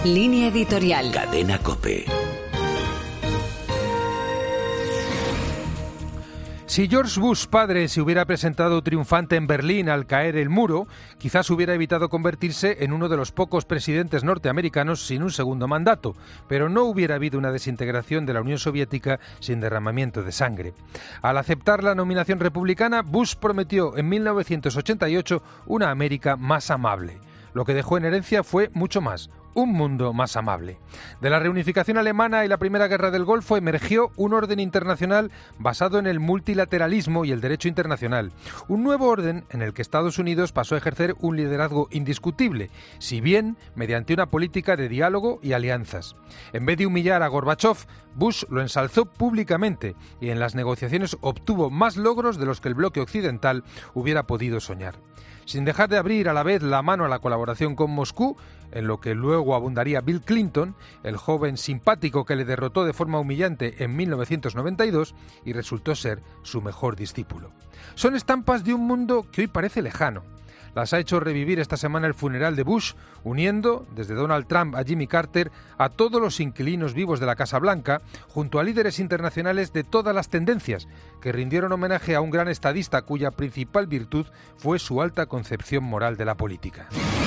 Línea editorial. Cadena COPE. Si George Bush padre se hubiera presentado triunfante en Berlín al caer el muro, quizás hubiera evitado convertirse en uno de los pocos presidentes norteamericanos sin un segundo mandato, pero no hubiera habido una desintegración de la Unión Soviética sin derramamiento de sangre. Al aceptar la nominación republicana, Bush prometió en 1988 una América más amable. Lo que dejó en herencia fue mucho más: un mundo más amable. De la reunificación alemana y la Primera Guerra del Golfo emergió un orden internacional basado en el multilateralismo y el derecho internacional. Un nuevo orden en el que Estados Unidos pasó a ejercer un liderazgo indiscutible, si bien mediante una política de diálogo y alianzas. En vez de humillar a Gorbachov, Bush lo ensalzó públicamente y en las negociaciones obtuvo más logros de los que el bloque occidental hubiera podido soñar. Sin dejar de abrir a la vez la mano a la colaboración con Moscú, en lo que luego abundaría Bill Clinton, el joven simpático que le derrotó de forma humillante en 1992 y resultó ser su mejor discípulo. Son estampas de un mundo que hoy parece lejano. Las ha hecho revivir esta semana el funeral de Bush, uniendo, desde Donald Trump a Jimmy Carter, a todos los inquilinos vivos de la Casa Blanca, junto a líderes internacionales de todas las tendencias, que rindieron homenaje a un gran estadista cuya principal virtud fue su alta concepción moral de la política.